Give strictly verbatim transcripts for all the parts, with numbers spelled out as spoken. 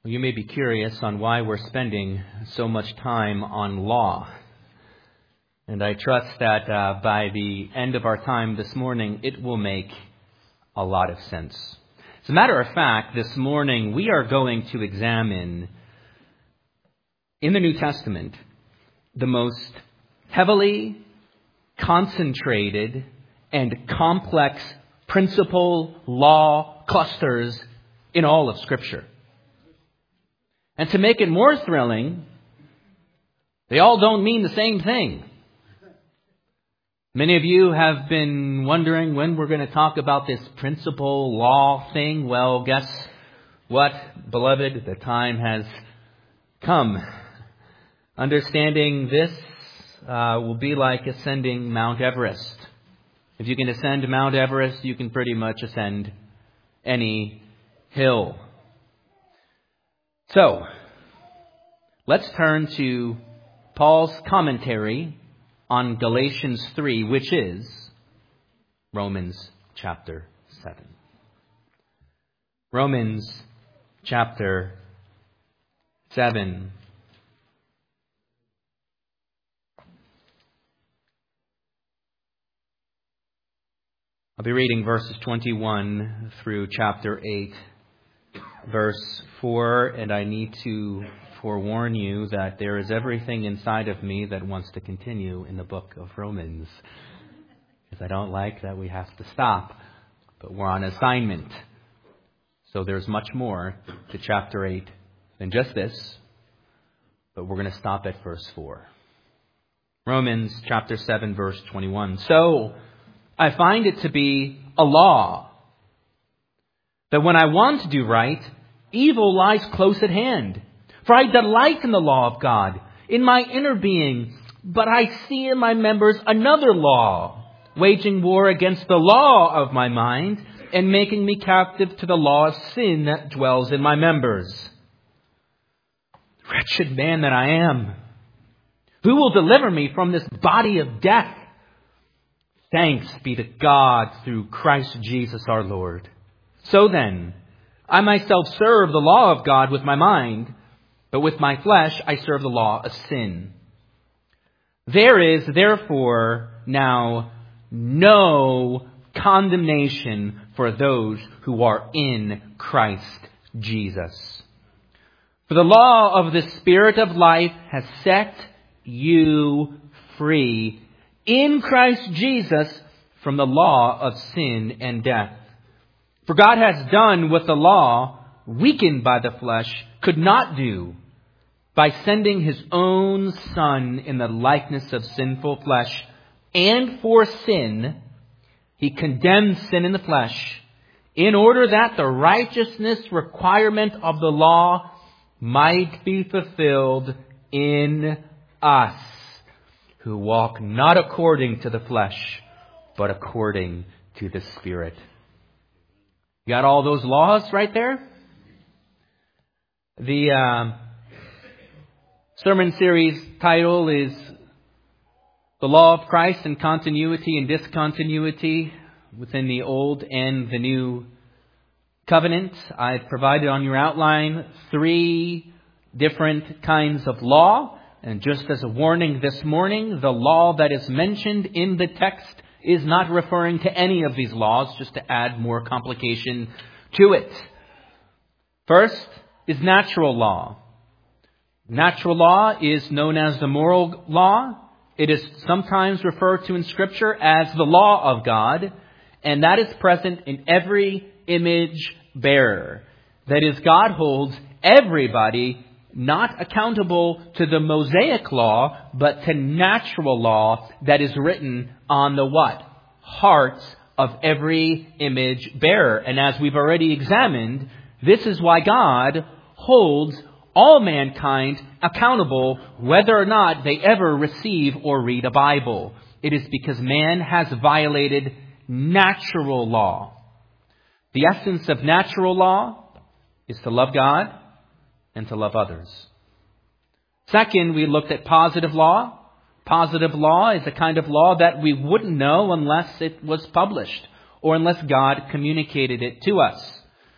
Well, you may be curious on why we're spending so much time on law. And I trust that uh, by the end of our time this morning, it will make a lot of sense. As a matter of fact, this morning we are going to examine in the New Testament the most heavily concentrated and complex principle law clusters in all of Scripture. And to make it more thrilling, they all don't mean the same thing. Many of you have been wondering when we're going to talk about this principle law thing. Well, guess what, beloved? The time has come. Understanding this uh, will be like ascending Mount Everest. If you can ascend Mount Everest, you can pretty much ascend any hill. So, let's turn to Paul's commentary on Galatians three, which is Romans chapter seven. Romans chapter seven. I'll be reading verses twenty-one through chapter eight, verse four, and I need to forewarn you that there is everything inside of me that wants to continue in the book of Romans, because I don't like that we have to stop, but we're on assignment. So there's much more to chapter eight than just this, but we're going to stop at verse four. Romans chapter seven, verse twenty-one. So I find it to be a law that when I want to do right, evil lies close at hand. For I delight in the law of God, in my inner being, but I see in my members another law, waging war against the law of my mind, and making me captive to the law of sin that dwells in my members. Wretched man that I am, who will deliver me from this body of death? Thanks be to God through Christ Jesus our Lord. So then, I myself serve the law of God with my mind, but with my flesh I serve the law of sin. There is therefore now no condemnation for those who are in Christ Jesus. For the law of the Spirit of life has set you free in Christ Jesus from the law of sin and death. For God has done what the law, weakened by the flesh, could not do. By sending His own Son in the likeness of sinful flesh, and for sin, He condemned sin in the flesh, in order that the righteousness requirement of the law might be fulfilled in us, who walk not according to the flesh, but according to the Spirit. You got all those laws right there? The uh, sermon series title is The Law of Christ and Continuity and Discontinuity within the Old and the New Covenant. I've provided on your outline three different kinds of law. And just as a warning this morning, the law that is mentioned in the text is not referring to any of these laws, just to add more complication to it. First is natural law. Natural law is known as the moral law. It is sometimes referred to in Scripture as the law of God, and that is present in every image bearer. That is, God holds everybody not accountable to the Mosaic law, but to natural law that is written on the what? Hearts of every image bearer. And as we've already examined, this is why God holds all mankind accountable whether or not they ever receive or read a Bible. It is because man has violated natural law. The essence of natural law is to love God and to love others. Second, we looked at positive law. Positive law is a kind of law that we wouldn't know unless it was published or unless God communicated it to us.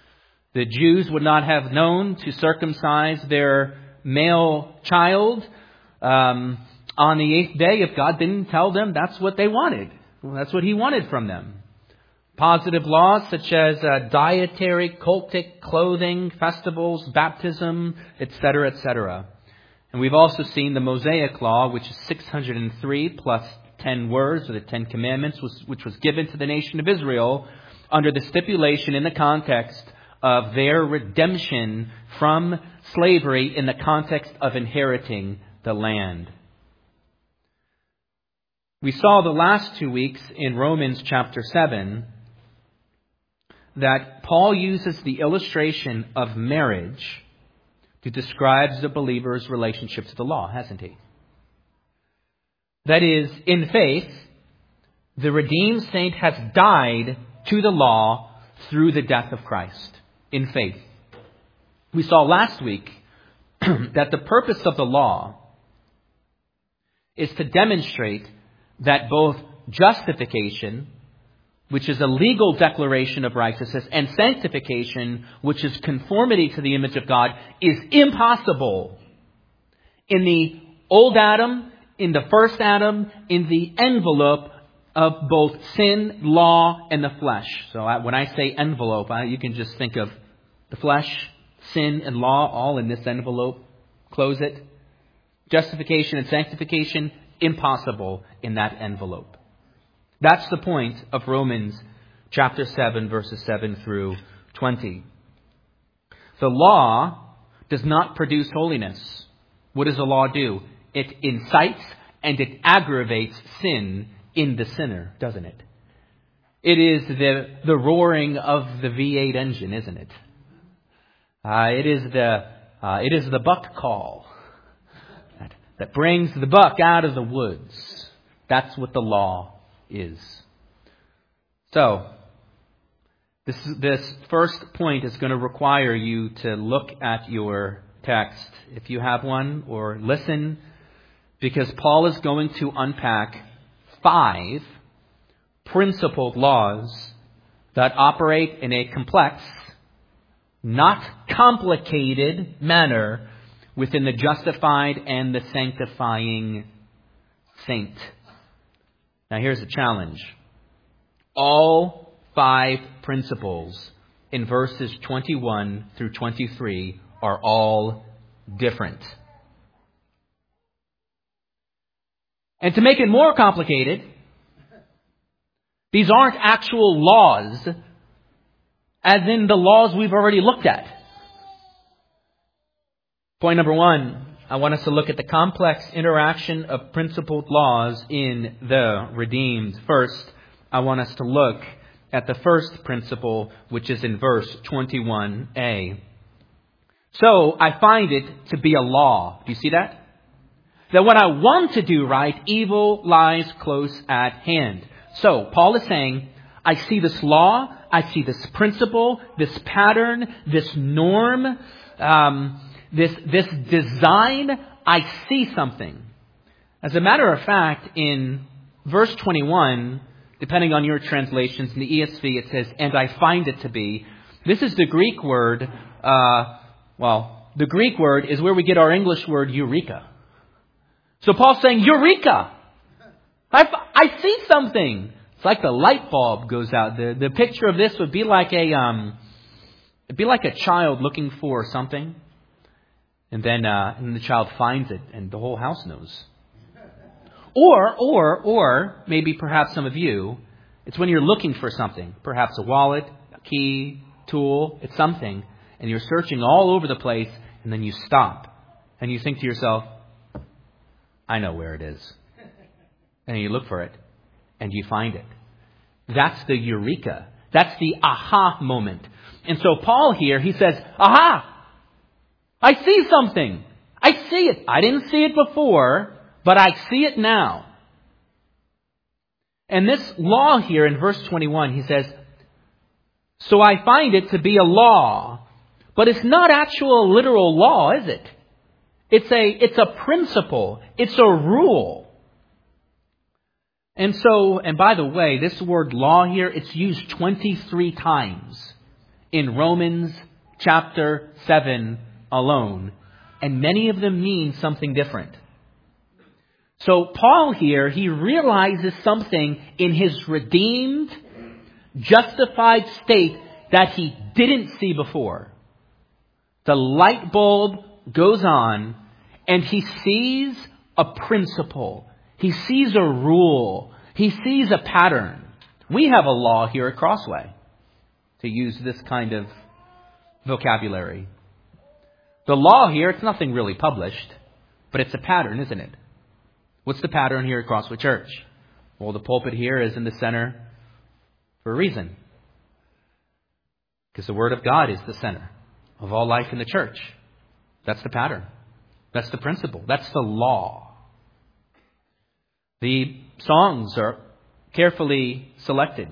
The Jews would not have known to circumcise their male child um, on the eighth day if God didn't tell them that's what they wanted. Well, that's what He wanted from them. Positive laws such as uh, dietary, cultic, clothing, festivals, baptism, et cetera, et cetera. And we've also seen the Mosaic Law, which is six hundred three plus ten words, or the Ten Commandments, which was given to the nation of Israel under the stipulation in the context of their redemption from slavery in the context of inheriting the land. We saw the last two weeks in Romans chapter seven that Paul uses the illustration of marriage to describe the believer's relationship to the law, hasn't he? That is, in faith, the redeemed saint has died to the law through the death of Christ. In faith. We saw last week that the purpose of the law is to demonstrate that both justification, which is a legal declaration of righteousness, and sanctification, which is conformity to the image of God, is impossible in the old Adam, in the first Adam, in the envelope of both sin, law, and the flesh. So I, when I say envelope, I, you can just think of the flesh, sin, and law all in this envelope. Close it. Justification and sanctification, impossible in that envelope. That's the point of Romans chapter seven, verses seven through twenty. The law does not produce holiness. What does the law do? It incites and it aggravates sin in the sinner, doesn't it? It is the, the roaring of the V eight engine, isn't it? Uh, it is the uh, it is the buck call that, that brings the buck out of the woods. That's what the law is. So, this this first point is going to require you to look at your text, if you have one, or listen, because Paul is going to unpack five principled laws that operate in a complex, not complicated manner within the justified and the sanctifying saint. Now here's the challenge. All five principles in verses twenty-one through twenty-three are all different. And to make it more complicated, these aren't actual laws, as in the laws we've already looked at. Point number one, I want us to look at the complex interaction of principled laws in the redeemed. First, I want us to look at the first principle, which is in verse twenty-one a. So I find it to be a law. Do you see that? That when I want to do right, evil lies close at hand. So Paul is saying, I see this law, I see this principle, this pattern, this norm, um, this this design. I see something. As a matter of fact, in verse twenty-one, depending on your translations, in the E S V it says, and I find it to be. This is the Greek word, uh, well, the Greek word is where we get our English word eureka. So Paul's saying, Eureka! I, I see something. It's like the light bulb goes out. The, the picture of this would be like a, um, it'd be like a child looking for something. And then, uh, and the child finds it and the whole house knows. Or, or, or, maybe perhaps some of you, it's when you're looking for something. Perhaps a wallet, a key, tool, it's something. And you're searching all over the place and then you stop. And you think to yourself, I know where it is. And you look for it, and you find it. That's the eureka. That's the aha moment. And so Paul here, he says, aha! I see something. I see it. I didn't see it before, but I see it now. And this law here in verse twenty-one, he says, so I find it to be a law. But it's not actual literal law, is it? It's a, it's a principle. It's a rule. And so, and by the way, this word law here, it's used twenty-three times in Romans chapter seven alone. And many of them mean something different. So Paul here, he realizes something in his redeemed, justified state that he didn't see before. The light bulb goes on and he sees a principle. He sees a rule. He sees a pattern. We have a law here at Crossway, to use this kind of vocabulary. The law here, it's nothing really published, but it's a pattern, isn't it? What's the pattern here at Crossway Church? Well, the pulpit here is in the center for a reason. Because the Word of God is the center of all life in the church. That's the pattern. That's the principle. That's the law. The songs are carefully selected.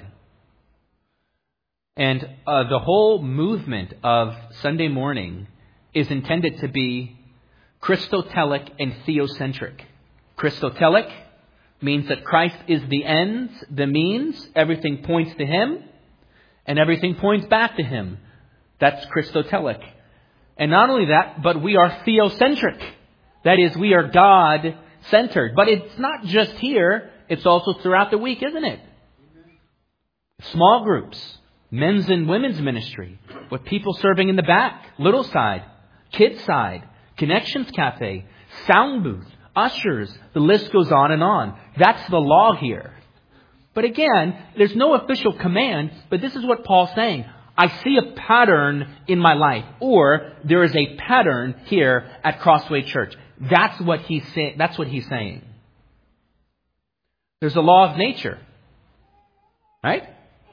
And uh, the whole movement of Sunday morning is intended to be Christotelic and theocentric. Christotelic means that Christ is the ends, the means. Everything points to Him, and everything points back to Him. That's Christotelic. And not only that, but we are theocentric. That is, we are God-centered. But it's not just here. It's also throughout the week, isn't it? Small groups, men's and women's ministry, with people serving in the back, little side, kids side, Connections Cafe, sound booth, ushers. The list goes on and on. That's the law here. But again, there's no official command, but this is what Paul's saying. I see a pattern in my life, or there is a pattern here at Crossway Church. That's what he's saying. That's what he's saying. There's a law of nature, right?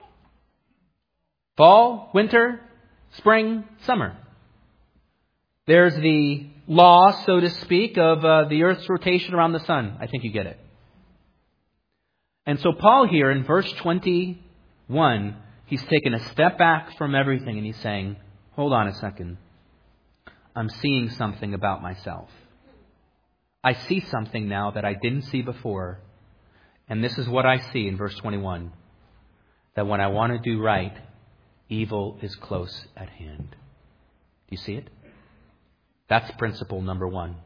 Fall, winter, spring, summer. There's the law, so to speak, of uh, the earth's rotation around the sun. I think you get it. And so Paul here in verse twenty-one, he's taken a step back from everything and he's saying, hold on a second. I'm seeing something about myself. I see something now that I didn't see before. And this is what I see in verse twenty-one. That when I want to do right, evil is close at hand. Do you see it? That's principle number one.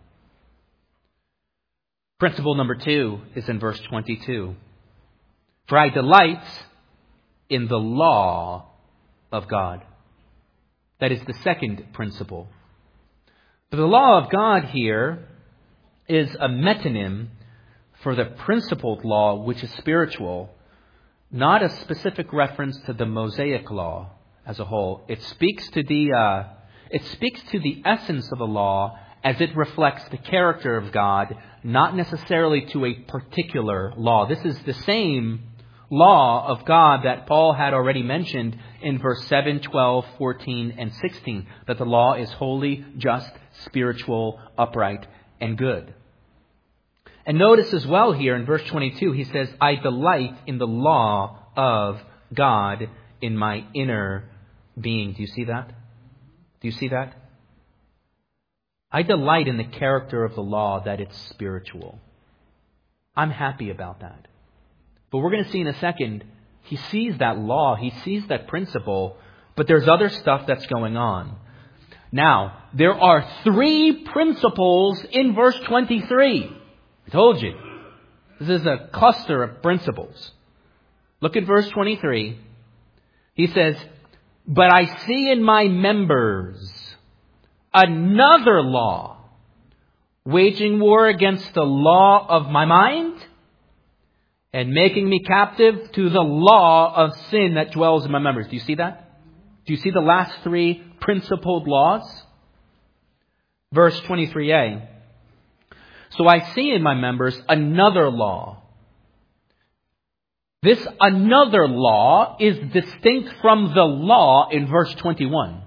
Principle number two is in verse twenty-two. For I delight in the law of God. That is the second principle. But the law of God here is a metonym for the principled law, which is spiritual, not a specific reference to the Mosaic law as a whole. It speaks to the uh, it speaks to the essence of the law as it reflects the character of God, not necessarily to a particular law. This is the same law of God that Paul had already mentioned in verse seven, twelve, fourteen, and sixteen, that the law is holy, just, spiritual, upright, and good. And notice as well here in verse twenty-two, he says, I delight in the law of God in my inner being. Do you see that? Do you see that? I delight in the character of the law, that it's spiritual. I'm happy about that. But we're going to see in a second, he sees that law, he sees that principle, but there's other stuff that's going on. Now, there are three principles in verse twenty-three. I told you. This is a cluster of principles. Look at verse twenty-three. He says, but I see in my members another law, waging war against the law of my mind and making me captive to the law of sin that dwells in my members. Do you see that? Do you see the last three principled laws? Verse twenty-three a. So I see in my members another law. This another law is distinct from the law in verse twenty-one.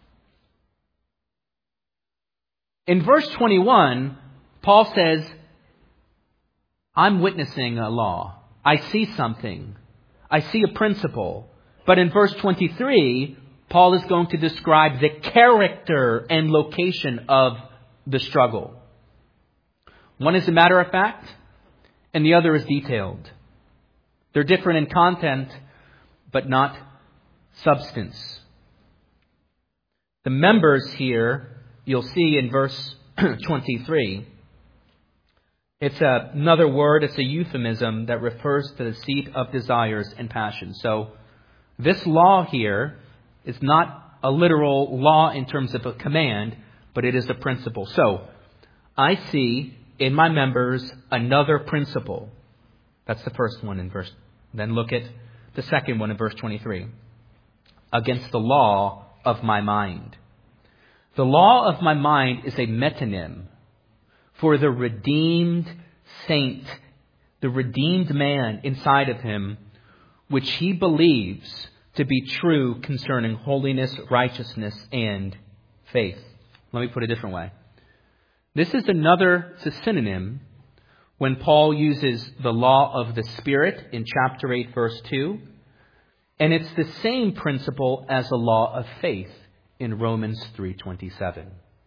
In verse twenty-one, Paul says, I'm witnessing a law. I see something. I see a principle. But in verse twenty-three, Paul is going to describe the character and location of the struggle. One is a matter of fact, and the other is detailed. They're different in content, but not substance. The members here, you'll see in verse twenty-three, it's a, another word, it's a euphemism that refers to the seat of desires and passions. So this law here is not a literal law in terms of a command, but it is a principle. So I see in my members another principle. That's the first one in verse. Then look at the second one in verse twenty-three. Against the law of my mind. The law of my mind is a metonym for the redeemed saint, the redeemed man inside of him, which he believes to be true concerning holiness, righteousness, and faith. Let me put it a different way. This is another it's a synonym when Paul uses the law of the Spirit in chapter eight, verse two. And it's the same principle as the law of faith in Romans three twenty-seven.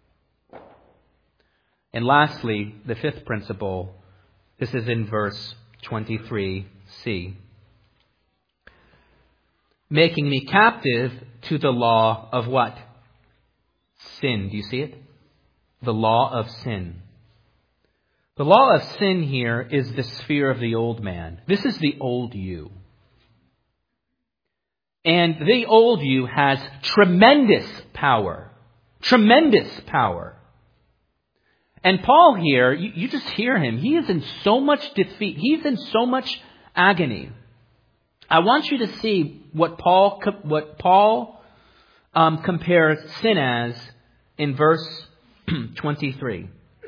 And lastly, the fifth principle, this is in verse twenty-three c. Making me captive to the law of what? Sin. Do you see it? The law of sin. The law of sin here is the sphere of the old man. This is the old you. And the old you has tremendous power. Tremendous power. And Paul here, you, you just hear him. He is in so much defeat. He's in so much agony. I want you to see what Paul what Paul um, compares sin as in verse twenty-three.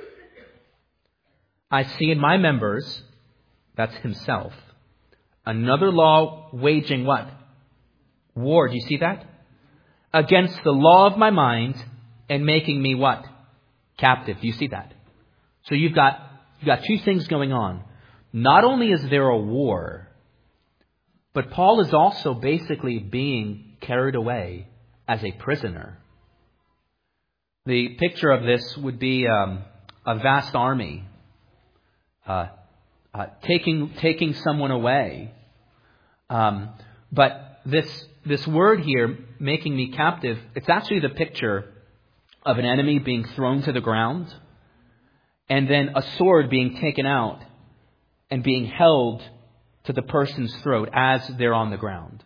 I see in my members, that's himself, another law waging what? War. Do you see that? Against the law of my mind and making me what? Captive. Do you see that? So you've got, you've got two things going on. Not only is there a war, but Paul is also basically being carried away as a prisoner. The picture of this would be um, a vast army uh, uh, taking taking someone away. Um, but this this word here, making me captive, it's actually the picture of an enemy being thrown to the ground and then a sword being taken out and being held to the person's throat as they're on the ground.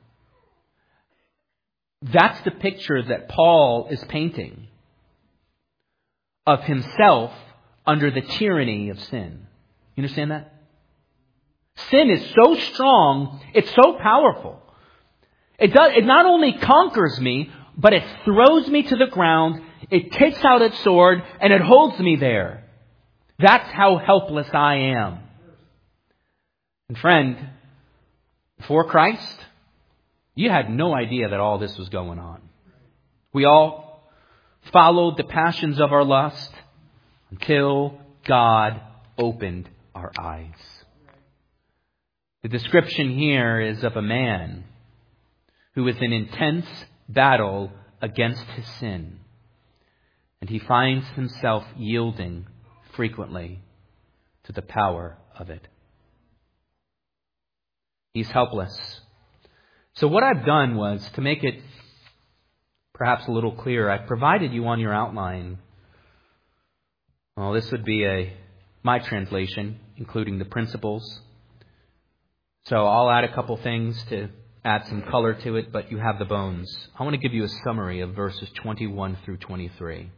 That's the picture that Paul is painting of himself under the tyranny of sin. You understand that? Sin is so strong, it's so powerful. It does, it not only conquers me, but it throws me to the ground, it takes out its sword, and it holds me there. That's how helpless I am. And friend, before Christ, you had no idea that all this was going on. We all followed the passions of our lust until God opened our eyes. The description here is of a man who is in intense battle against his sin. And he finds himself yielding frequently to the power of it. He's helpless. So what I've done was, to make it perhaps a little clearer, I've provided you on your outline. Well, this would be a my translation, including the principles. So I'll add a couple things to add some color to it, but you have the bones. I want to give you a summary of verses twenty-one through twenty-three.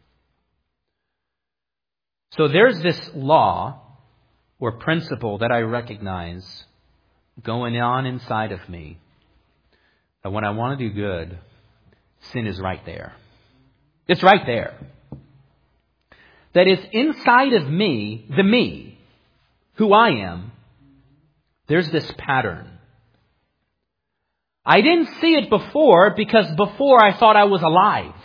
So there's this law or principle that I recognize going on inside of me, that when I want to do good, sin is right there. It's right there. That is inside of me, the me, who I am, there's this pattern. I didn't see it before because before I thought I was alive.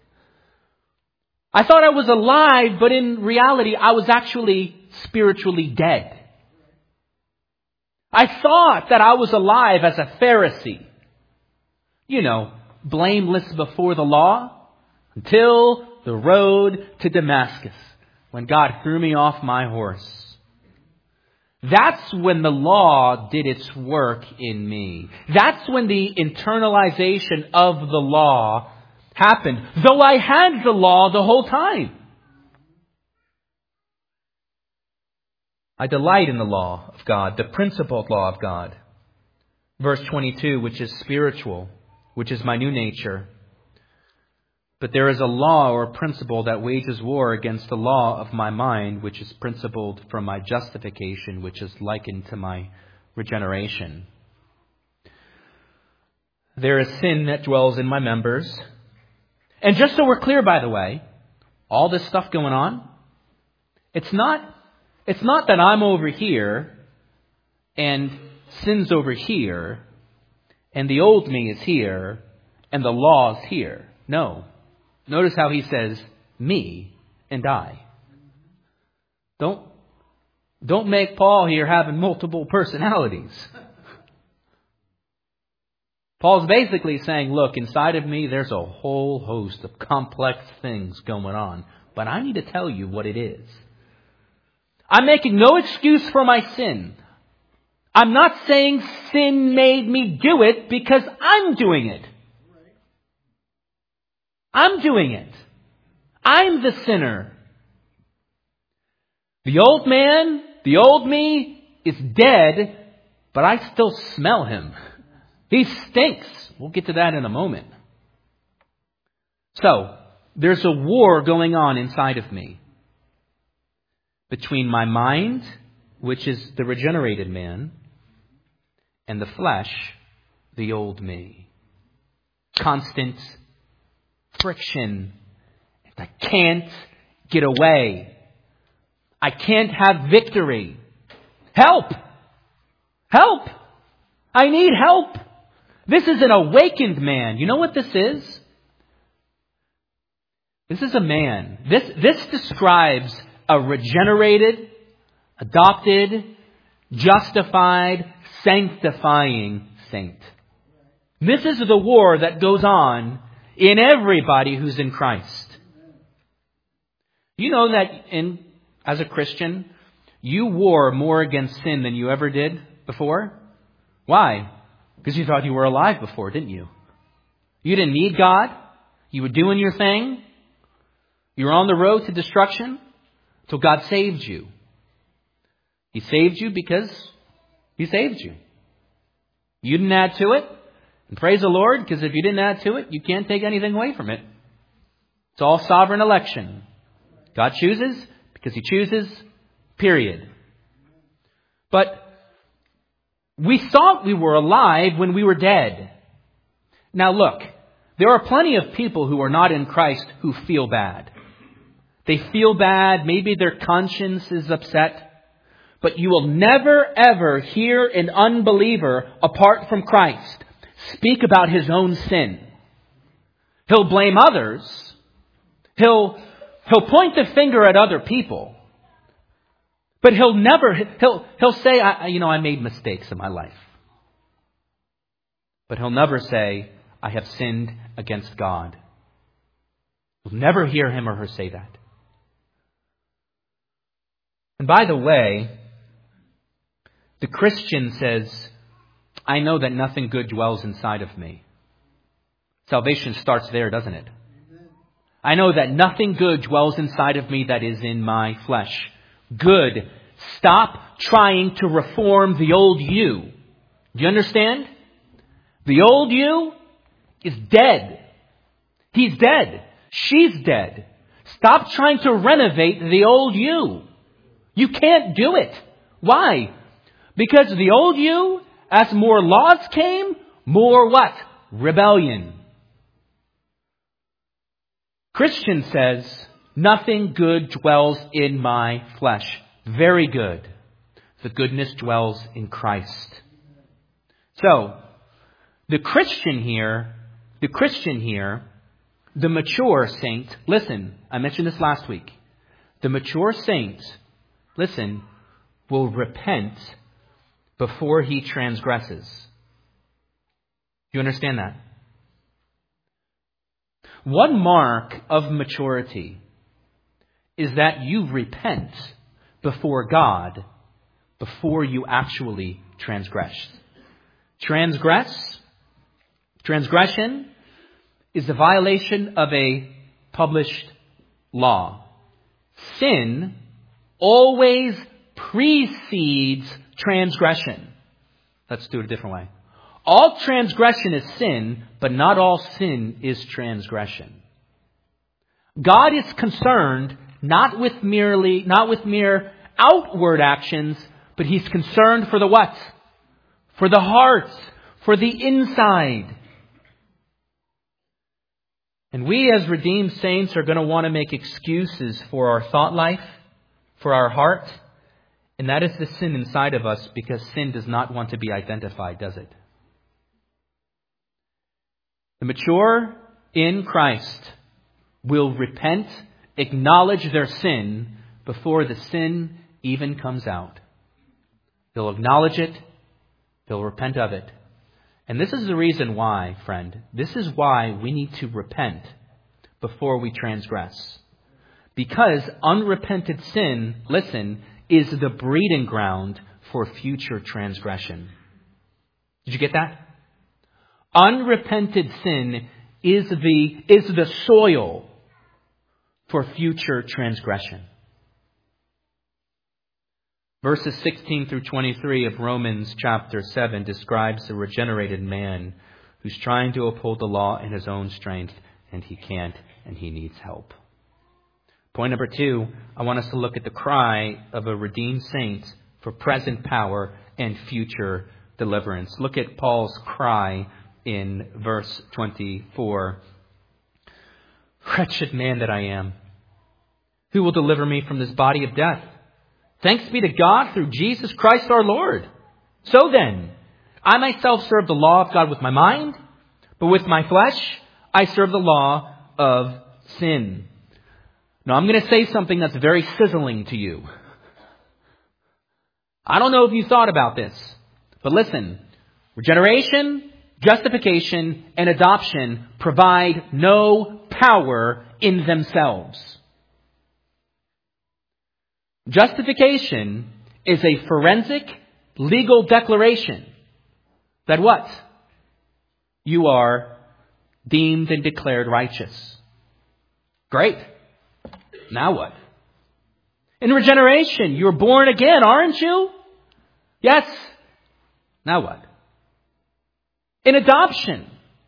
I thought I was alive, but in reality I was actually spiritually dead. I thought that I was alive as a Pharisee. You know, blameless before the law until the road to Damascus, when God threw me off my horse. That's when the law did its work in me. That's when the internalization of the law happened, though I had the law the whole time. I delight in the law of God, the principled law of God. Verse twenty-two, which is spiritual, which is my new nature. But there is a law or principle that wages war against the law of my mind, which is principled from my justification, which is likened to my regeneration. There is sin that dwells in my members. And just so we're clear, by the way, all this stuff going on, it's not, it's not that I'm over here and sin's over here and the old me is here and the law's here. No. Notice how he says, me and I. Don't, don't make Paul here having multiple personalities. Paul's basically saying, look, inside of me, there's a whole host of complex things going on. But I need to tell you what it is. I'm making no excuse for my sin. I'm not saying sin made me do it because I'm doing it. I'm doing it. I'm the sinner. The old man, the old me is dead, but I still smell him. He stinks. We'll get to that in a moment. So, there's a war going on inside of me between my mind, which is the regenerated man, and the flesh, the old me. Constant friction. I can't get away. I can't have victory. Help! Help! I need help! This is an awakened man. You know what this is? This is a man. This, this describes a regenerated, adopted, justified, sanctifying saint. This is the war that goes on in everybody who's in Christ. You know that in, as a Christian, you war more against sin than you ever did before? Why? Because you thought you were alive before, didn't you? You didn't need God. You were doing your thing. You were on the road to destruction until God saved you. He saved you because He saved you. You didn't add to it. And praise the Lord, because if you didn't add to it, you can't take anything away from it. It's all sovereign election. God chooses because He chooses, period. But we thought we were alive when we were dead. Now look, there are plenty of people who are not in Christ who feel bad. They feel bad, maybe their conscience is upset. But you will never ever hear an unbeliever apart from Christ speak about his own sin. He'll blame others. He'll, he'll point the finger at other people. But he'll never, he'll, he'll say, I, you know, I made mistakes in my life. But he'll never say, I have sinned against God. You'll never hear him or her say that. And by the way, the Christian says, I know that nothing good dwells inside of me. Salvation starts there, doesn't it? I know that nothing good dwells inside of me that is in my flesh. Good. Stop trying to reform the old you. Do you understand? The old you is dead. He's dead. She's dead. Stop trying to renovate the old you. You can't do it. Why? Because the old you, as more laws came, more what? Rebellion. Christian says, nothing good dwells in my flesh. Very good. The goodness dwells in Christ. So, the Christian here, the Christian here, the mature saint, listen, I mentioned this last week. The mature saint, listen, will repent before he transgresses. Do you understand that? One mark of maturity is that you repent before God before you actually transgress. Transgress, transgression is the violation of a published law. Sin always precedes transgression. Let's do it a different way. All transgression is sin, but not all sin is transgression. God is concerned not with merely, not with mere outward actions, but He's concerned for the what? For the heart, for the inside. And we as redeemed saints are going to want to make excuses for our thought life, for our heart. And that is the sin inside of us, because sin does not want to be identified, does it? The mature in Christ will repent, acknowledge their sin before the sin even comes out. They'll acknowledge it. They'll repent of it. And this is the reason why, friend. This is why we need to repent before we transgress. Because unrepented sin, listen, is the breeding ground for future transgression. Did you get that? Unrepented sin is the, is the soil for future transgression. Verses sixteen through twenty-three of Romans chapter seven describes a regenerated man who's trying to uphold the law in his own strength, and he can't, and he needs help. Point number two, I want us to look at the cry of a redeemed saint for present power and future deliverance. Look at Paul's cry in verse twenty-four. Wretched man that I am, who will deliver me from this body of death? Thanks be to God through Jesus Christ our Lord. So then, I myself serve the law of God with my mind, but with my flesh, I serve the law of sin. Now, I'm going to say something that's very sizzling to you. I don't know if you thought about this, but listen, regeneration, justification, and adoption provide no power in themselves. Justification is a forensic legal declaration that what? You are deemed and declared righteous. Great. Now what? In regeneration, you're born again, aren't you? Yes. Now what? In adoption,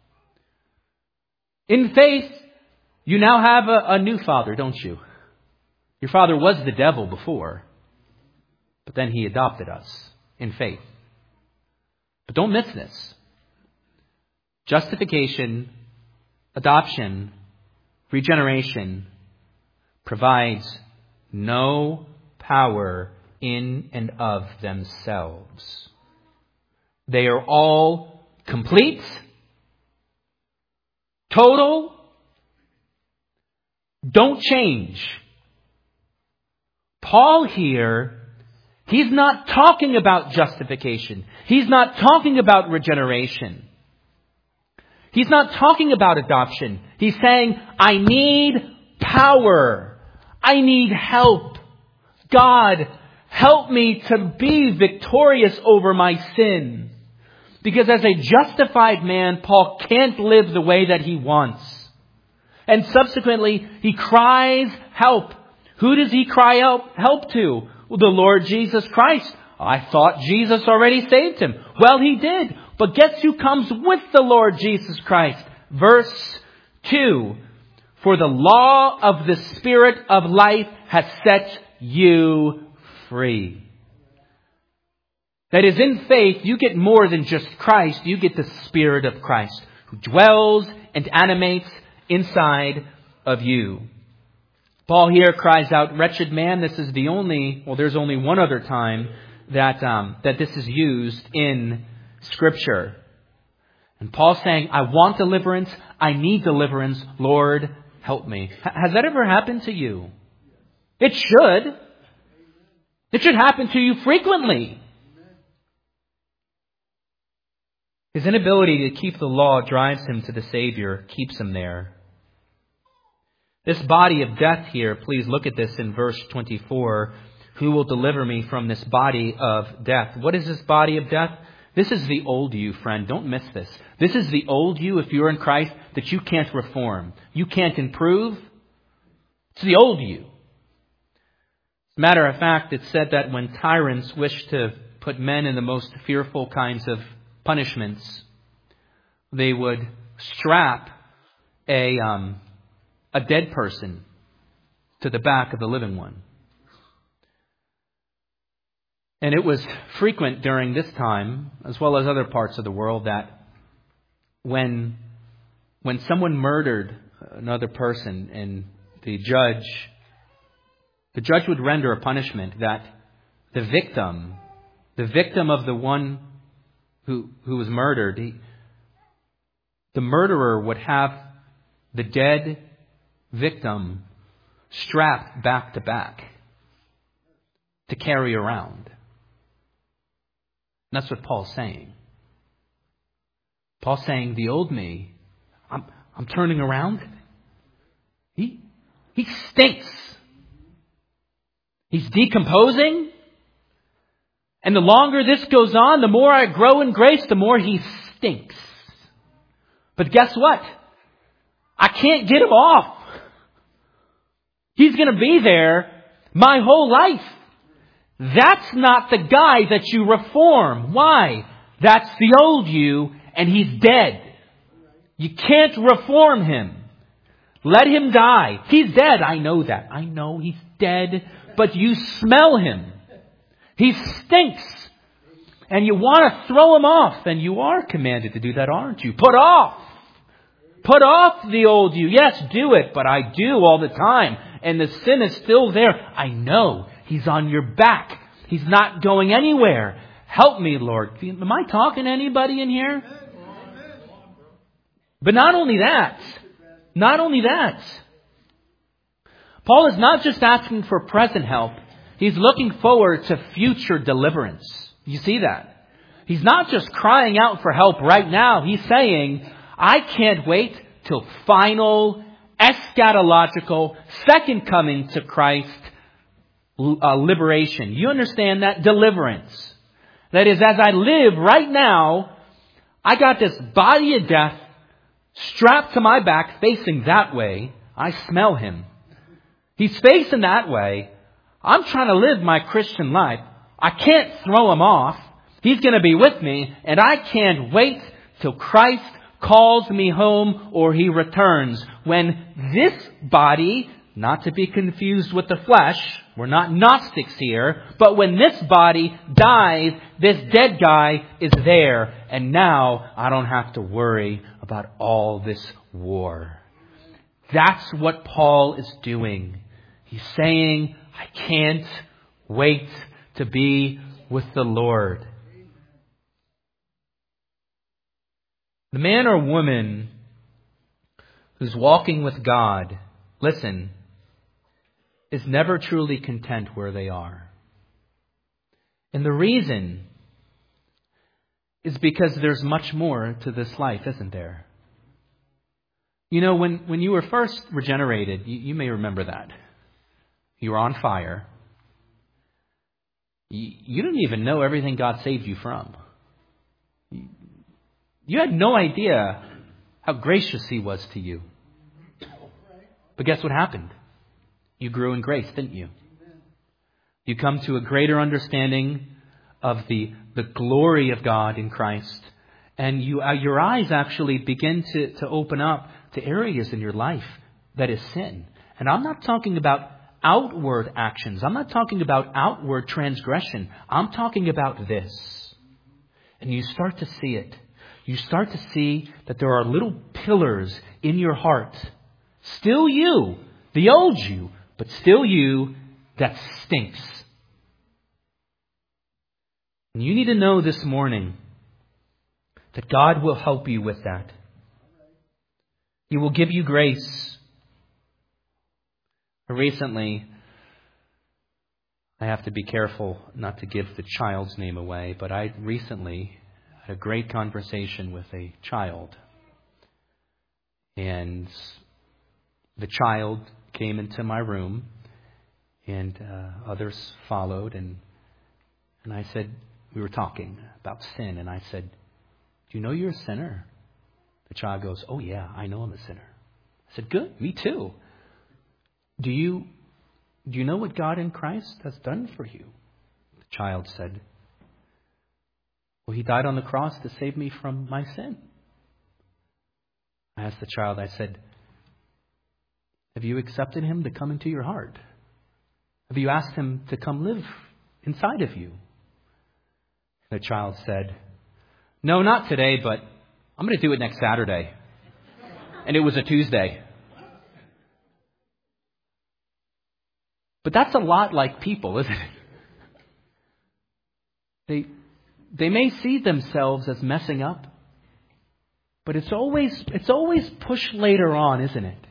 in faith, you now have a, a new father, don't you? Your father was the devil before, but then he adopted us in faith. But don't miss this. Justification, adoption, regeneration provides no power in and of themselves. They are all complete, total, don't change. Paul here, he's not talking about justification. He's not talking about regeneration. He's not talking about adoption. He's saying, I need power. I need help. God, help me to be victorious over my sin. Because as a justified man, Paul can't live the way that he wants. And subsequently, he cries help. Who does he cry out help to? Well, the Lord Jesus Christ. I thought Jesus already saved him. Well, he did. But guess who comes with the Lord Jesus Christ? Verse two. For the law of the Spirit of life has set you free. That is, in faith, you get more than just Christ. You get the Spirit of Christ who dwells and animates inside of you. Paul here cries out, wretched man. This is the only, well, there's only one other time that um, that this is used in Scripture. And Paul's saying, I want deliverance. I need deliverance. Lord, help me. H- has that ever happened to you? It should. It should happen to you frequently. His inability to keep the law drives him to the Savior, keeps him there. This body of death here, please look at this in verse twenty-four. Who will deliver me from this body of death? What is this body of death? This is the old you, friend. Don't miss this. This is the old you, if you're in Christ, that you can't reform. You can't improve. It's the old you. As a matter of fact, it's said that when tyrants wish to put men in the most fearful kinds of punishments, they would strap a um, a dead person to the back of the living one. And it was frequent during this time, as well as other parts of the world, that when when someone murdered another person and the judge the judge would render a punishment, that the victim, the victim of the one who who was murdered, he, the murderer would have the dead victim strapped back to back to carry around. And that's what Paul's saying. Paul's saying, the old me, I'm I'm turning around. He he stinks. He's decomposing. And the longer this goes on, the more I grow in grace, the more he stinks. But guess what? I can't get him off. He's going to be there my whole life. That's not the guy that you reform. Why? That's the old you, and he's dead. You can't reform him. Let him die. He's dead. I know that. I know he's dead. But you smell him. He stinks. And you want to throw him off. And you are commanded to do that, aren't you? Put off. Put off the old you. Yes, do it. But I do all the time. And the sin is still there. I know. He's on your back. He's not going anywhere. Help me, Lord. Am I talking to anybody in here? But not only that. Not only that. Paul is not just asking for present help. He's looking forward to future deliverance. You see that? He's not just crying out for help right now. He's saying, I can't wait till final, eschatological, second coming to Christ uh, liberation. You understand that? Deliverance. That is, as I live right now, I got this body of death strapped to my back, facing that way. I smell him. He's facing that way. I'm trying to live my Christian life. I can't throw him off. He's going to be with me, and I can't wait till Christ calls me home or he returns. When this body, not to be confused with the flesh, we're not Gnostics here, but when this body dies, this dead guy is there. And now I don't have to worry about all this war. That's what Paul is doing. He's saying, I can't wait to be with the Lord. The man or woman who's walking with God, listen, is never truly content where they are. And the reason is because there's much more to this life, isn't there? You know, when, when you were first regenerated, you, you may remember that. You were on fire. You, you didn't even know everything God saved you from. You, you had no idea how gracious He was to you. But guess what happened? You grew in grace, didn't you? You come to a greater understanding of the, the glory of God in Christ. And you, uh, your eyes actually begin to, to open up to areas in your life that is sin. And I'm not talking about outward actions. I'm not talking about outward transgression. I'm talking about this. And you start to see it. You start to see that there are little pillars in your heart. Still you, the old you, but still you that stinks. And you need to know this morning that God will help you with that. He will give you grace. Recently, I have to be careful not to give the child's name away, but I recently had a great conversation with a child. And the child came into my room, and uh, others followed, and and I said, we were talking about sin, and I said, do you know you're a sinner? The child goes, oh yeah, I know I'm a sinner. I said, good, me too. Do you, do you know what God in Christ has done for you? The child said, well, he died on the cross to save me from my sin. I asked the child, I said, have you accepted him to come into your heart? Have you asked him to come live inside of you? The child said, no, not today, but I'm going to do it next Saturday. And it was a Tuesday. But that's a lot like people, isn't it? They, they may see themselves as messing up, but it's always, it's always pushed later on, isn't it?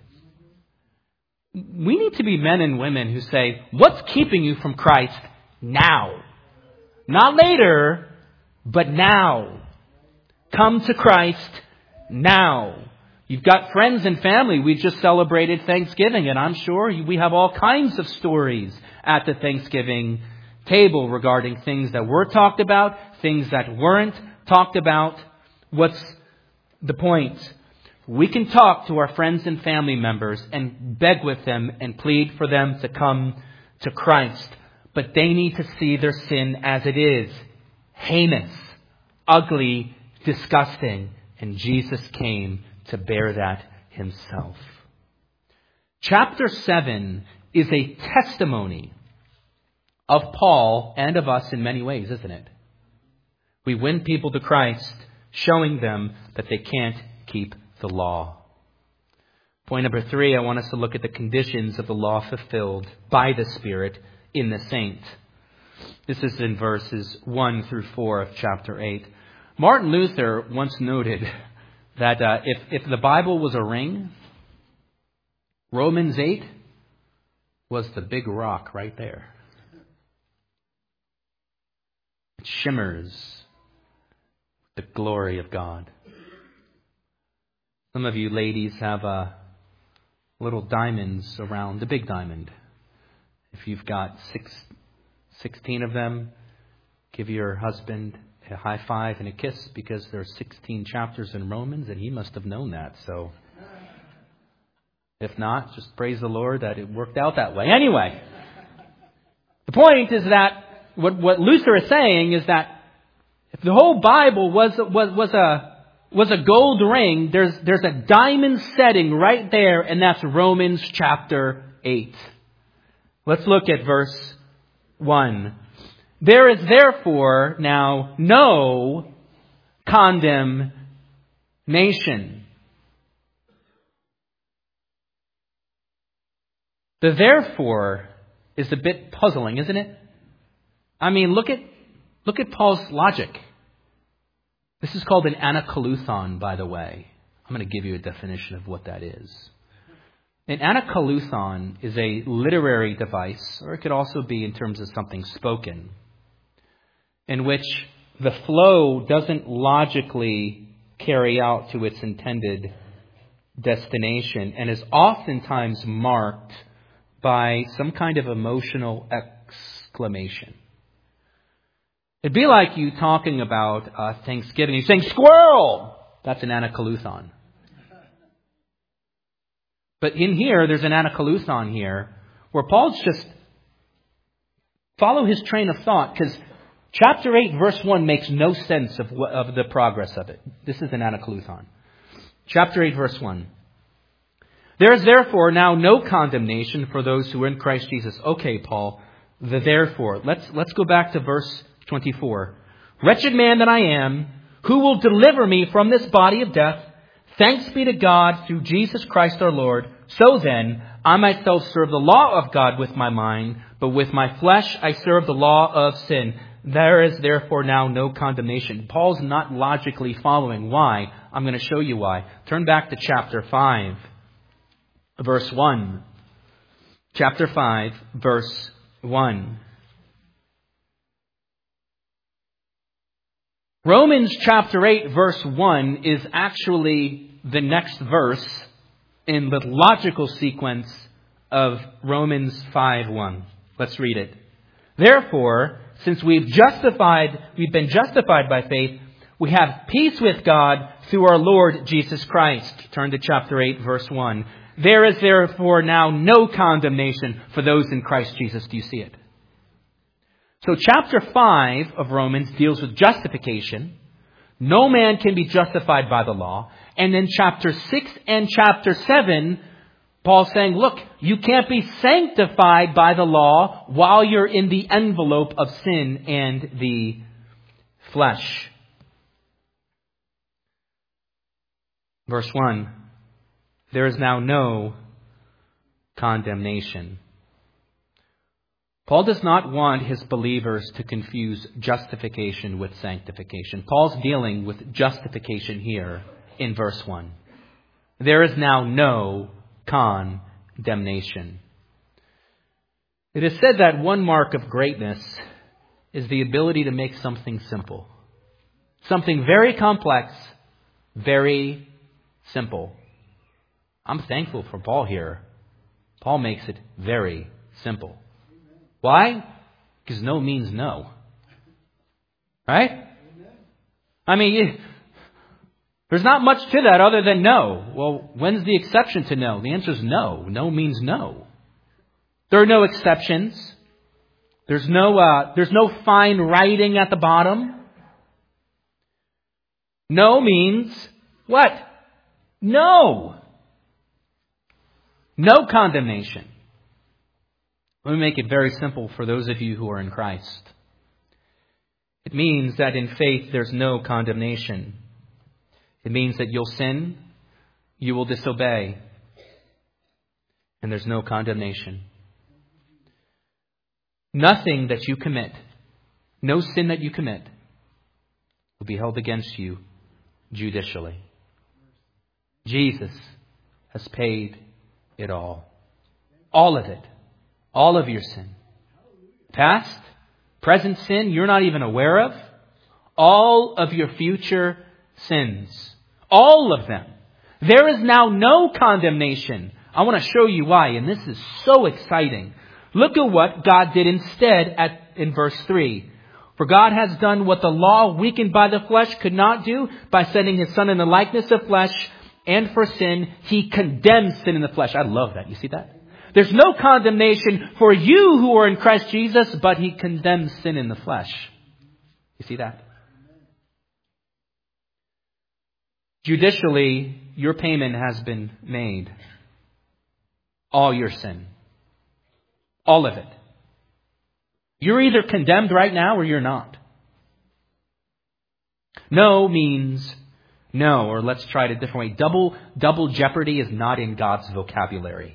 We need to be men and women who say, what's keeping you from Christ now? Not later, but now. Come to Christ now. You've got friends and family. We just celebrated Thanksgiving, and I'm sure we have all kinds of stories at the Thanksgiving table regarding things that were talked about, things that weren't talked about. What's the point? We can talk to our friends and family members and beg with them and plead for them to come to Christ. But they need to see their sin as it is. Heinous, ugly, disgusting. And Jesus came to bear that himself. Chapter seven is a testimony of Paul and of us in many ways, isn't it? We win people to Christ, showing them that they can't keep the law. Point number three, I want us to look at the conditions of the law fulfilled by the Spirit in the saint. This is in verses one through four of chapter eight. Martin Luther once noted that uh, if, if the Bible was a ring, Romans eight was the big rock right there. It shimmers the glory of God. Some of you ladies have uh, little diamonds around the big diamond. If you've got six, sixteen of them, give your husband a high five and a kiss, because there are sixteen chapters in Romans and he must have known that. So if not, just praise the Lord that it worked out that way. Anyway, the point is that what, what Luther is saying is that if the whole Bible was, was, was a was a gold ring, there's, there's a diamond setting right there, and that's Romans chapter eight. Let's look at verse one. There is therefore now no condemnation. The therefore is a bit puzzling, isn't it? I mean, look at, look at Paul's logic. This is called an anakaluthon, by the way. I'm going to give you a definition of what that is. An anakaluthon is a literary device, or it could also be in terms of something spoken, in which the flow doesn't logically carry out to its intended destination and is oftentimes marked by some kind of emotional exclamation. It'd be like you talking about uh, Thanksgiving. You're saying, squirrel! That's an anakaluthon. But in here, there's an anakaluthon here, where Paul's just follow his train of thought, because chapter eight, verse one makes no sense of, of the progress of it. This is an anakaluthon. Chapter eight, verse one. There is therefore now no condemnation for those who are in Christ Jesus. Okay, Paul, the therefore. Let's, let's go back to verse twenty-four. Wretched man that I am, who will deliver me from this body of death? Thanks be to God through Jesus Christ our Lord. So then, I myself serve the law of God with my mind, but with my flesh I serve the law of sin. There is therefore now no condemnation. Paul's not logically following. Why? I'm going to show you why. Turn back to chapter five, verse one. Chapter five, verse one. Romans chapter eight, verse one is actually the next verse in the logical sequence of Romans five one. Let's read it. Therefore, since we've justified, we've been justified by faith, we have peace with God through our Lord Jesus Christ. Turn to chapter eight, verse one. There is therefore now no condemnation for those in Christ Jesus. Do you see it? So chapter five of Romans deals with justification. No man can be justified by the law. And then chapter six and chapter seven, Paul's saying, look, you can't be sanctified by the law while you're in the envelope of sin and the flesh. Verse one, there is now no condemnation. Paul does not want his believers to confuse justification with sanctification. Paul's dealing with justification here in verse one. There is now no condemnation. It is said that one mark of greatness is the ability to make something simple. Something very complex, very simple. I'm thankful for Paul here. Paul makes it very simple. Why? Because no means no. Right? I mean, you, there's not much to that other than no. Well, when's the exception to no? The answer is no. No means no. There are no exceptions. There's no, uh, there's no fine writing at the bottom. No means what? No. No condemnation. Let me make it very simple for those of you who are in Christ. It means that in faith there's no condemnation. It means that you'll sin, you will disobey, and there's no condemnation. Nothing that you commit, no sin that you commit, will be held against you judicially. Jesus has paid it all. All of it. All of your sin. Past, present sin you're not even aware of. All of your future sins. All of them. There is now no condemnation. I want to show you why, and this is so exciting. Look at what God did instead at, in verse three. For God has done what the law, weakened by the flesh, could not do by sending His Son in the likeness of flesh, and for sin, He condemns sin in the flesh. I love that. You see that? There's no condemnation for you who are in Christ Jesus, but He condemns sin in the flesh. You see that? Judicially, your payment has been made. All your sin. All of it. You're either condemned right now or you're not. No means no, or let's try it a different way. Double, double jeopardy is not in God's vocabulary.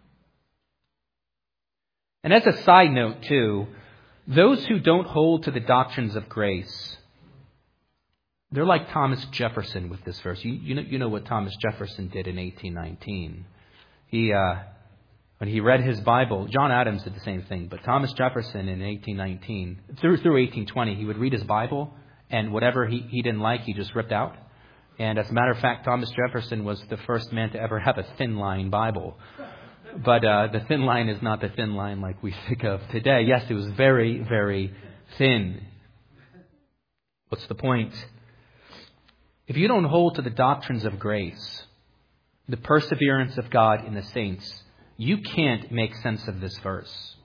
And as a side note, too, those who don't hold to the doctrines of grace, they're like Thomas Jefferson with this verse. You, you know, you know what Thomas Jefferson did in eighteen nineteen. He, uh, when he read his Bible, John Adams did the same thing, but Thomas Jefferson in eighteen nineteen, through through eighteen twenty, he would read his Bible, and whatever he, he didn't like, he just ripped out. And as a matter of fact, Thomas Jefferson was the first man to ever have a thin line Bible. But uh, the thin line is not the thin line like we think of today. Yes, it was very, very thin. What's the point? If you don't hold to the doctrines of grace, the perseverance of God in the saints, you can't make sense of this verse.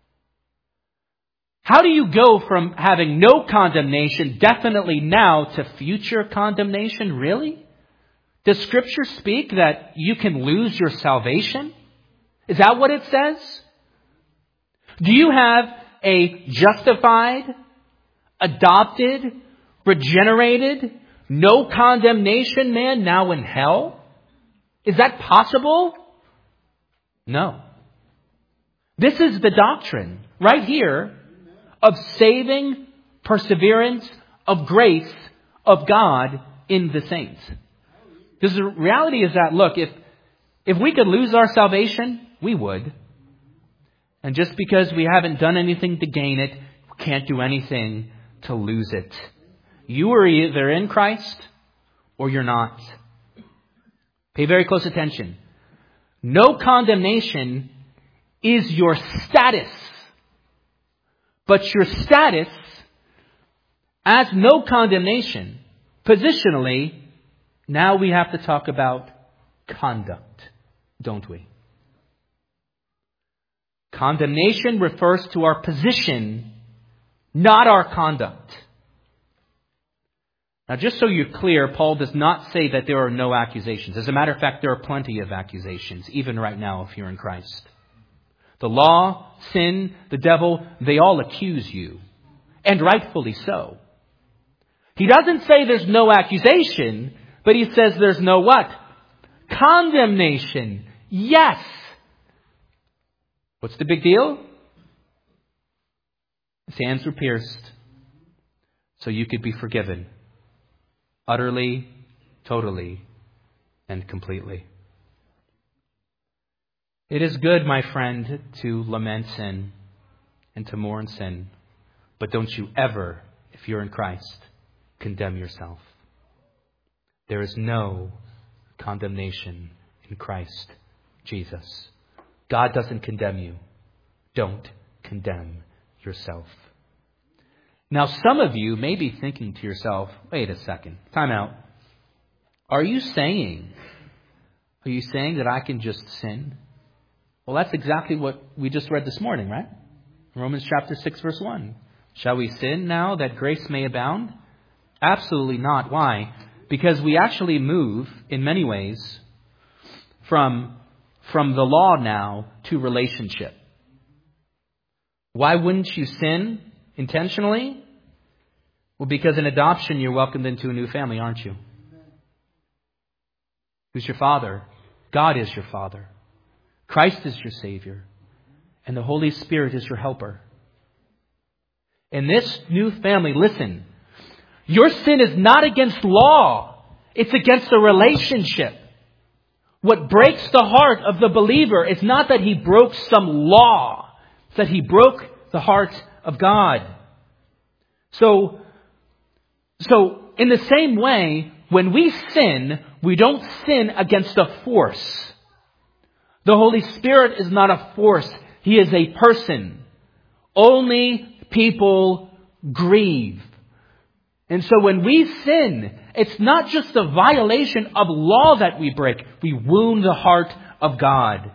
How do you go from having no condemnation, definitely now, to future condemnation? Really? Does Scripture speak that you can lose your salvation? Is that what it says? Do you have a justified, adopted, regenerated, no condemnation man now in hell? Is that possible? No. This is the doctrine right here of saving perseverance of grace of God in the saints. Because the reality is that, look, if if we could lose our salvation, we would. And just because we haven't done anything to gain it, we can't do anything to lose it. You are either in Christ or you're not. Pay very close attention. No condemnation is your status. But your status as no condemnation, positionally, now we have to talk about conduct, don't we? Condemnation refers to our position, not our conduct. Now, just so you're clear, Paul does not say that there are no accusations. As a matter of fact, there are plenty of accusations, even right now if you're in Christ. The law, sin, the devil, they all accuse you. And rightfully so. He doesn't say there's no accusation, but he says there's no what? Condemnation. Yes. What's the big deal? His hands were pierced so you could be forgiven. Utterly, totally, and completely. It is good, my friend, to lament sin and to mourn sin. But don't you ever, if you're in Christ, condemn yourself. There is no condemnation in Christ Jesus. God doesn't condemn you. Don't condemn yourself. Now, some of you may be thinking to yourself, wait a second, time out. Are you saying, are you saying that I can just sin? Well, that's exactly what we just read this morning, right? Romans chapter six, verse one. Shall we sin now that grace may abound? Absolutely not. Why? Because we actually move, in many ways, from, from the law now to relationship. Why wouldn't you sin intentionally? Well, because in adoption, you're welcomed into a new family, aren't you? Who's your father? God is your father. Christ is your Savior. And the Holy Spirit is your helper. In this new family, listen, your sin is not against law. It's against a relationship. What breaks the heart of the believer is not that he broke some law. It's that he broke the heart of God. So, so in the same way, when we sin, we don't sin against a force. The Holy Spirit is not a force. He is a person. Only people grieve. And so when we sin, it's not just a violation of law that we break. We wound the heart of God.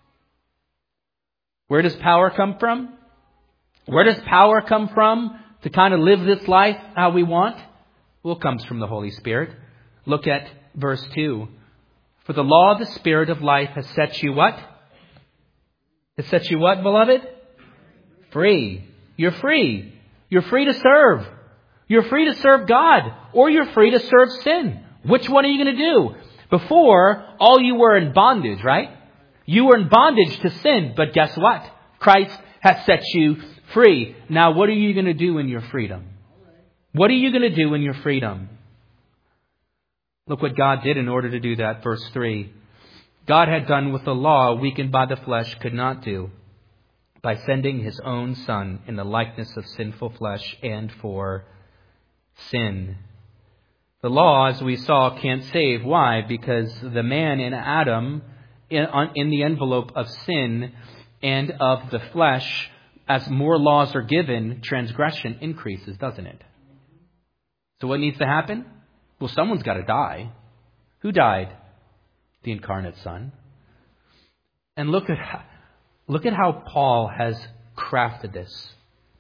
Where does power come from? Where does power come from to kind of live this life how we want? Well, it comes from the Holy Spirit. Look at verse two. For the law of the Spirit of life has set you what? Has set you what, beloved? Free. You're free. You're free to serve. You're free to serve God. Or you're free to serve sin. Which one are you going to do? Before, all you were in bondage, right? You were in bondage to sin. But guess what? Christ has set you free. Now, what are you going to do in your freedom? What are you going to do in your freedom? Look what God did in order to do that. Verse three. God had done what the law, weakened by the flesh, could not do, by sending His own Son in the likeness of sinful flesh and for sin. The law, as we saw, can't save. Why? Because the man in Adam, in, in the envelope of sin and of the flesh, as more laws are given, transgression increases, doesn't it? So what needs to happen? Well, someone's got to die. Who died? The incarnate Son. And look at how, look at how Paul has crafted this.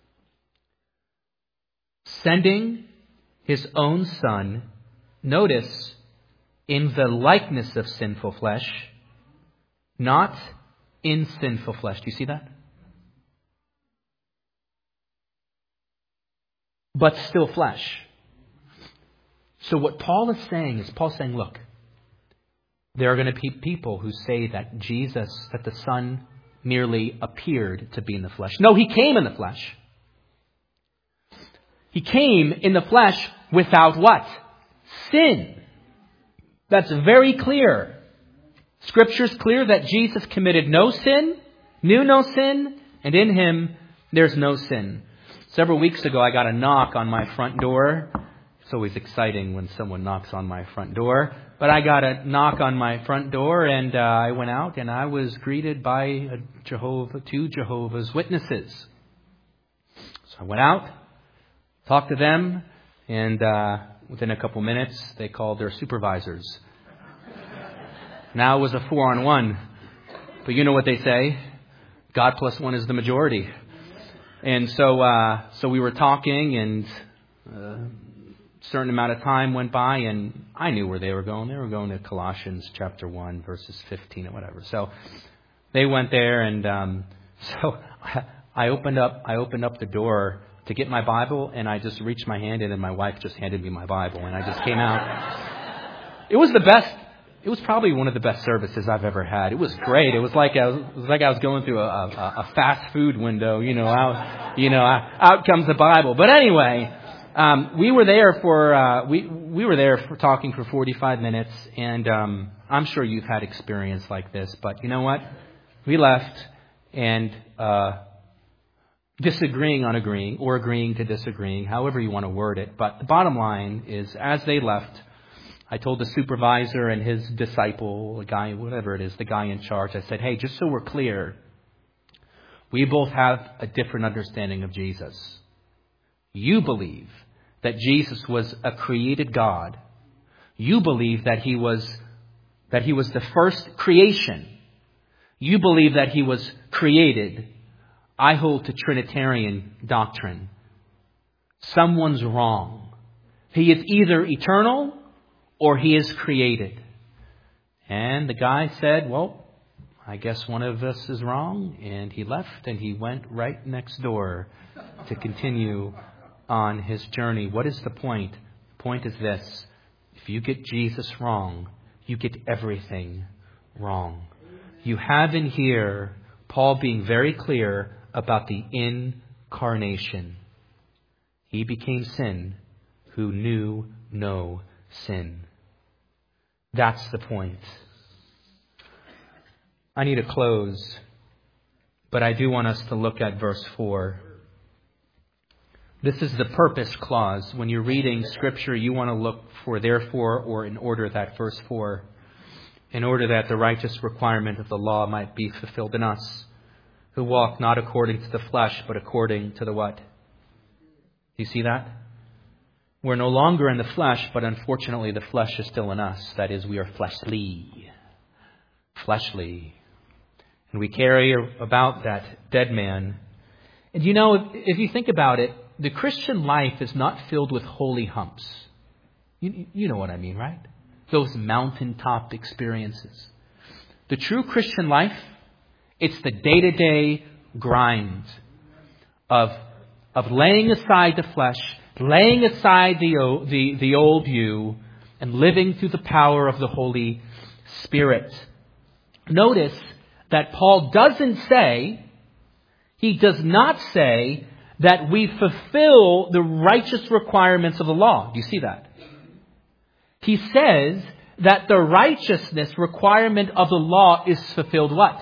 Sending His own Son, notice, in the likeness of sinful flesh, not in sinful flesh. Do you see that? But still flesh. So what Paul is saying is, Paul's saying, look, there are going to be people who say that Jesus, that the Son merely appeared to be in the flesh. No, He came in the flesh. He came in the flesh without what? Sin. That's very clear. Scripture's clear that Jesus committed no sin, knew no sin, and in Him there's no sin. Several weeks ago, I got a knock on my front door. It's always exciting when someone knocks on my front door. But I got a knock on my front door, and uh, I went out, and I was greeted by a Jehovah, two Jehovah's Witnesses. I went out, talked to them, and uh, within a couple minutes, they called their supervisors. Now it was a four-on-one. But you know what they say? God plus one is the majority. And so uh, so we were talking, and uh, a certain amount of time went by, and I knew where they were going. They were going to Colossians chapter one, verses fifteen or whatever. So they went there, and um, so I opened up I opened up the door to get my Bible, and I just reached my hand in, and my wife just handed me my Bible, and I just came out. It was the best. It was probably one of the best services I've ever had. It was great. It was like I was, it was like I was going through a, a, a fast food window. You know, out, you know, out comes the Bible. But anyway, um, we were there for uh, we we were there for talking for forty-five minutes, and um, I'm sure you've had experience like this. But you know what? We left, and uh, disagreeing on agreeing, or agreeing to disagreeing, however you want to word it. But the bottom line is, as they left, I told the supervisor and his disciple, the guy, whatever it is, the guy in charge, I said, hey, just so we're clear, we both have a different understanding of Jesus. You believe that Jesus was a created God. You believe that he was, that he was the first creation. You believe that he was created. I hold to Trinitarian doctrine. Someone's wrong. He is either eternal or he is created. And the guy said, well, I guess one of us is wrong. And he left, and he went right next door to continue on his journey. What is the point? The point is this. If you get Jesus wrong, you get everything wrong. You have in here Paul being very clear about the incarnation. He became sin who knew no sin. That's the point. I need to close, but I do want us to look at verse four. This is the purpose clause. When you're reading Scripture, you want to look for therefore, or in order that verse four, in order that the righteous requirement of the law might be fulfilled in us, who walk not according to the flesh, but according to the what? Do you see that? We're no longer in the flesh, but unfortunately the flesh is still in us. That is, we are fleshly. Fleshly. And we carry about that dead man. And you know, if you think about it, the Christian life is not filled with holy humps. You, you know what I mean, right? Those mountaintop experiences. The true Christian life, it's the day-to-day grind of, of laying aside the flesh, laying aside the, the, the old you, and living through the power of the Holy Spirit. Notice that Paul doesn't say, he does not say that we fulfill the righteous requirements of the law. Do you see that? He says that the righteousness requirement of the law is fulfilled what?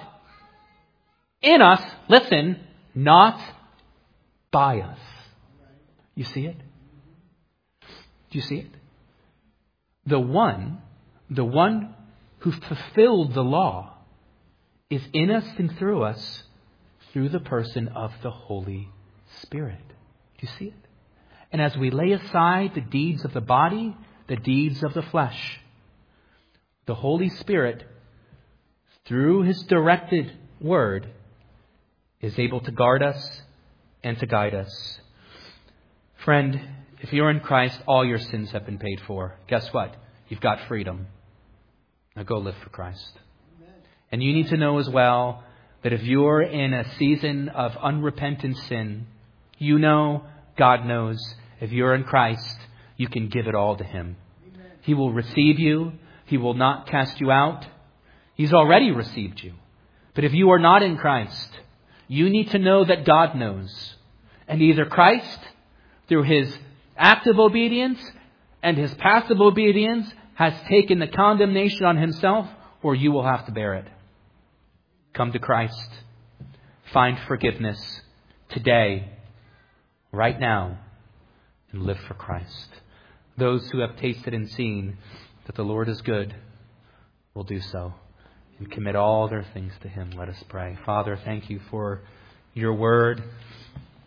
In us, listen, not by us. You see it? Do you see it? The one, the one who fulfilled the law is in us and through us through the person of the Holy Spirit. Do you see it? And as we lay aside the deeds of the body, the deeds of the flesh, the Holy Spirit, through His directed word, is able to guard us and to guide us. Friend, if you're in Christ, all your sins have been paid for. Guess what? You've got freedom. Now go live for Christ. And you need to know as well that if you're in a season of unrepentant sin, you know, God knows, if you're in Christ, you can give it all to Him. He will receive you. He will not cast you out. He's already received you. But if you are not in Christ, you need to know that God knows. And either Christ, through His active obedience and His passive obedience, has taken the condemnation on Himself, or you will have to bear it. Come to Christ. Find forgiveness today, right now, and live for Christ. Those who have tasted and seen that the Lord is good will do so and commit all their things to Him. Let us pray. Father, thank you for your word.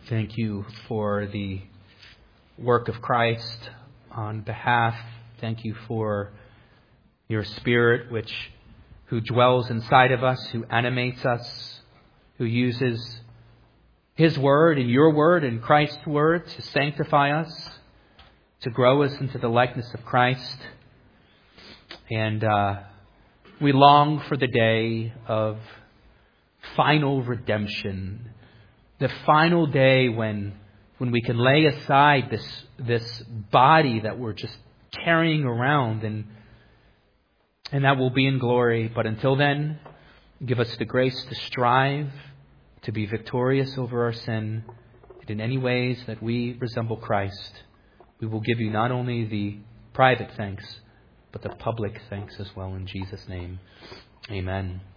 Thank you for the work of Christ on behalf. Thank you for your Spirit, which who dwells inside of us, who animates us, who uses His Word and your Word and Christ's Word to sanctify us, to grow us into the likeness of Christ. And uh, we long for the day of final redemption, the final day when when we can lay aside this this body that we're just carrying around, and and that will be in glory. But until then, give us the grace to strive to be victorious over our sin, and in any ways that we resemble Christ, we will give you not only the private thanks, but the public thanks as well. In Jesus' name, amen.